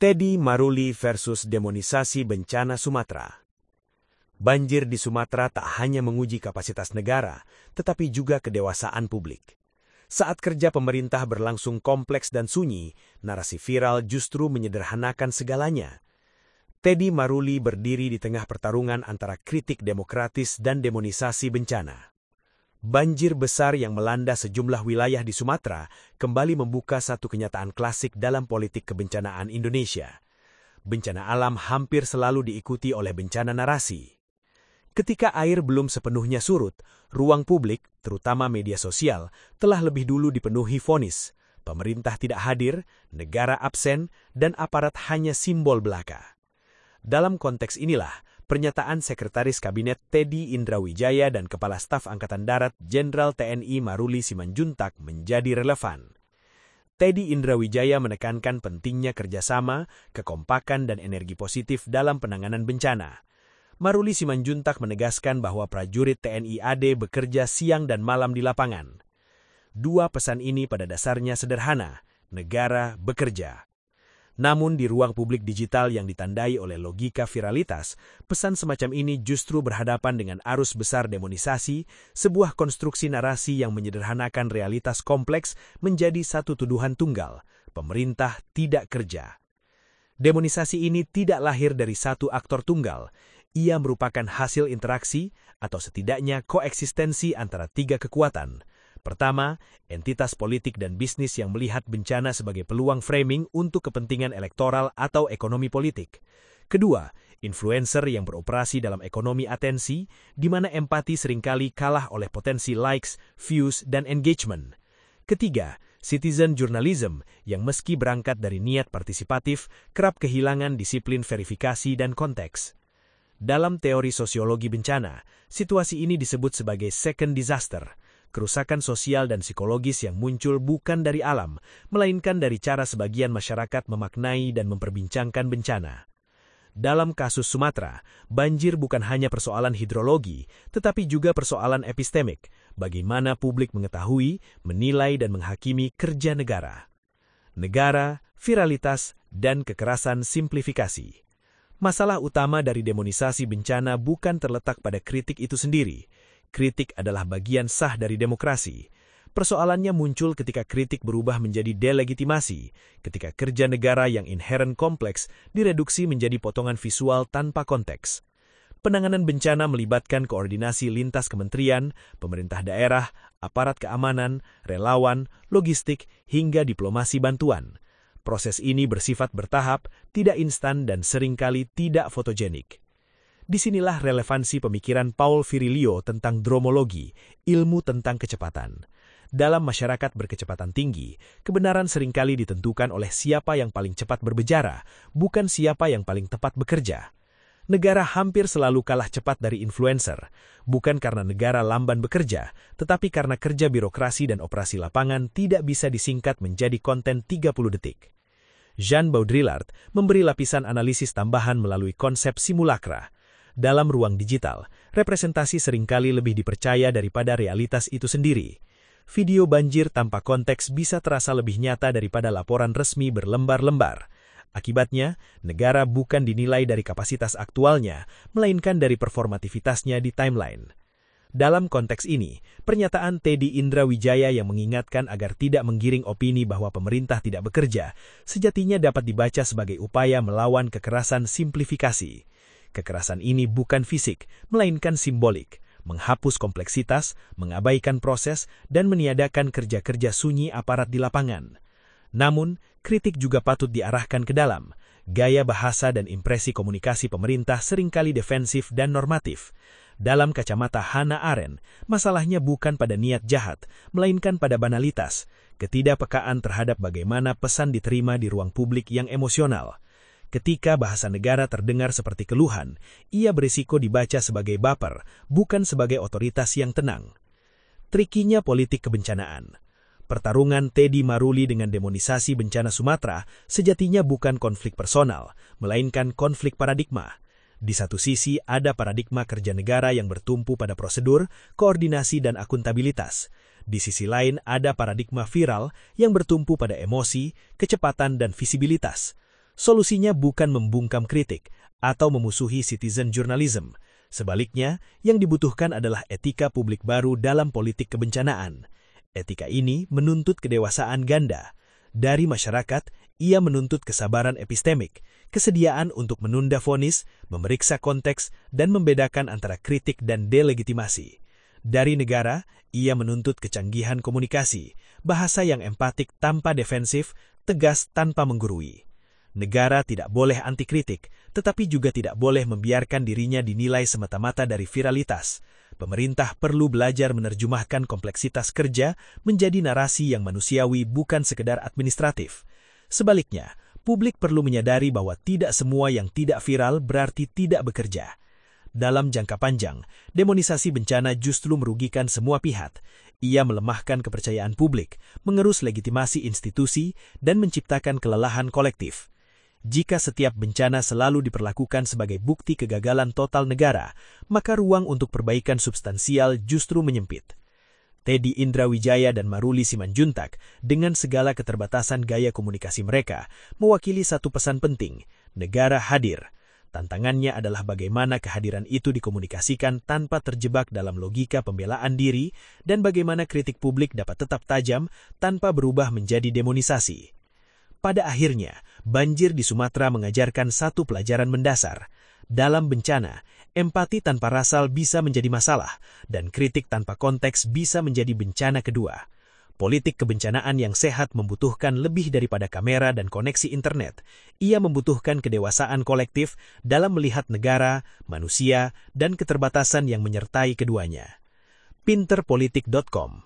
Teddy Maruli versus demonisasi bencana Sumatera. Banjir di Sumatera tak hanya menguji kapasitas negara, tetapi juga kedewasaan publik. Saat kerja pemerintah berlangsung kompleks dan sunyi, narasi viral justru menyederhanakan segalanya. Teddy Maruli berdiri di tengah pertarungan antara kritik demokratis dan demonisasi bencana. Banjir besar yang melanda sejumlah wilayah di Sumatera kembali membuka satu kenyataan klasik dalam politik kebencanaan Indonesia. Bencana alam hampir selalu diikuti oleh bencana narasi. Ketika air belum sepenuhnya surut, ruang publik, terutama media sosial, telah lebih dulu dipenuhi vonis. Pemerintah tidak hadir, negara absen, dan aparat hanya simbol belaka. Dalam konteks inilah, pernyataan Sekretaris Kabinet Teddy Indrawijaya dan Kepala Staf Angkatan Darat Jenderal TNI Maruli Simanjuntak menjadi relevan. Teddy Indrawijaya menekankan pentingnya kerjasama, kekompakan dan energi positif dalam penanganan bencana. Maruli Simanjuntak menegaskan bahwa prajurit TNI AD bekerja siang dan malam di lapangan. Dua pesan ini pada dasarnya sederhana, negara bekerja. Namun di ruang publik digital yang ditandai oleh logika viralitas, pesan semacam ini justru berhadapan dengan arus besar demonisasi, sebuah konstruksi narasi yang menyederhanakan realitas kompleks menjadi satu tuduhan tunggal, pemerintah tidak kerja. Demonisasi ini tidak lahir dari satu aktor tunggal, ia merupakan hasil interaksi atau setidaknya koeksistensi antara tiga kekuatan. Pertama, entitas politik dan bisnis yang melihat bencana sebagai peluang framing untuk kepentingan elektoral atau ekonomi politik. Kedua, influencer yang beroperasi dalam ekonomi atensi, di mana empati seringkali kalah oleh potensi likes, views, dan engagement. Ketiga, citizen journalism yang meski berangkat dari niat partisipatif, kerap kehilangan disiplin verifikasi dan konteks. Dalam teori sosiologi bencana, situasi ini disebut sebagai second disaster. Kerusakan sosial dan psikologis yang muncul bukan dari alam, melainkan dari cara sebagian masyarakat memaknai dan memperbincangkan bencana. Dalam kasus Sumatera, banjir bukan hanya persoalan hidrologi, tetapi juga persoalan epistemik, bagaimana publik mengetahui, menilai dan menghakimi kerja negara. Negara, viralitas, dan kekerasan simplifikasi. Masalah utama dari demonisasi bencana bukan terletak pada kritik itu sendiri. Kritik adalah bagian sah dari demokrasi. Persoalannya muncul ketika kritik berubah menjadi delegitimasi, ketika kerja negara yang inheren kompleks direduksi menjadi potongan visual tanpa konteks. Penanganan bencana melibatkan koordinasi lintas kementerian, pemerintah daerah, aparat keamanan, relawan, logistik, hingga diplomasi bantuan. Proses ini bersifat bertahap, tidak instan dan seringkali tidak fotogenik. Disinilah relevansi pemikiran Paul Virilio tentang dromologi, ilmu tentang kecepatan. Dalam masyarakat berkecepatan tinggi, kebenaran seringkali ditentukan oleh siapa yang paling cepat berbicara, bukan siapa yang paling tepat bekerja. Negara hampir selalu kalah cepat dari influencer, bukan karena negara lamban bekerja, tetapi karena kerja birokrasi dan operasi lapangan tidak bisa disingkat menjadi konten 30 detik. Jean Baudrillard memberi lapisan analisis tambahan melalui konsep simulakra. Dalam ruang digital, representasi seringkali lebih dipercaya daripada realitas itu sendiri. Video banjir tanpa konteks bisa terasa lebih nyata daripada laporan resmi berlembar-lembar. Akibatnya, negara bukan dinilai dari kapasitas aktualnya, melainkan dari performativitasnya di timeline. Dalam konteks ini, pernyataan Teddy Indrawijaya yang mengingatkan agar tidak menggiring opini bahwa pemerintah tidak bekerja, sejatinya dapat dibaca sebagai upaya melawan kekerasan simplifikasi. Kekerasan ini bukan fisik, melainkan simbolik, menghapus kompleksitas, mengabaikan proses, dan meniadakan kerja-kerja sunyi aparat di lapangan. Namun, kritik juga patut diarahkan ke dalam. Gaya bahasa dan impresi komunikasi pemerintah seringkali defensif dan normatif. Dalam kacamata Hannah Arendt, masalahnya bukan pada niat jahat, melainkan pada banalitas, ketidakpekaan terhadap bagaimana pesan diterima di ruang publik yang emosional. Ketika bahasa negara terdengar seperti keluhan, ia berisiko dibaca sebagai baper, bukan sebagai otoritas yang tenang. Trikinya politik kebencanaan. Pertarungan Teddy Maruli dengan demonisasi bencana Sumatera sejatinya bukan konflik personal, melainkan konflik paradigma. Di satu sisi ada paradigma kerja negara yang bertumpu pada prosedur, koordinasi dan akuntabilitas. Di sisi lain ada paradigma viral yang bertumpu pada emosi, kecepatan dan visibilitas. Solusinya bukan membungkam kritik atau memusuhi citizen journalism. Sebaliknya, yang dibutuhkan adalah etika publik baru dalam politik kebencanaan. Etika ini menuntut kedewasaan ganda. Dari masyarakat, ia menuntut kesabaran epistemik, kesediaan untuk menunda vonis, memeriksa konteks, dan membedakan antara kritik dan delegitimasi. Dari negara, ia menuntut kecanggihan komunikasi, bahasa yang empatik tanpa defensif, tegas tanpa menggurui. Negara tidak boleh anti kritik, tetapi juga tidak boleh membiarkan dirinya dinilai semata-mata dari viralitas. Pemerintah perlu belajar menerjemahkan kompleksitas kerja menjadi narasi yang manusiawi bukan sekedar administratif. Sebaliknya, publik perlu menyadari bahwa tidak semua yang tidak viral berarti tidak bekerja. Dalam jangka panjang, demonisasi bencana justru merugikan semua pihak. Ia melemahkan kepercayaan publik, mengerus legitimasi institusi, dan menciptakan kelelahan kolektif. Jika setiap bencana selalu diperlakukan sebagai bukti kegagalan total negara, maka ruang untuk perbaikan substansial justru menyempit. Teddy Indrawijaya dan Maruli Simanjuntak, dengan segala keterbatasan gaya komunikasi mereka, mewakili satu pesan penting: negara hadir. Tantangannya adalah bagaimana kehadiran itu dikomunikasikan tanpa terjebak dalam logika pembelaan diri dan bagaimana kritik publik dapat tetap tajam tanpa berubah menjadi demonisasi. Pada akhirnya, banjir di Sumatera mengajarkan satu pelajaran mendasar. Dalam bencana, empati tanpa rasal bisa menjadi masalah, dan kritik tanpa konteks bisa menjadi bencana kedua. Politik kebencanaan yang sehat membutuhkan lebih daripada kamera dan koneksi internet. Ia membutuhkan kedewasaan kolektif dalam melihat negara, manusia, dan keterbatasan yang menyertai keduanya. Pinterpolitik.com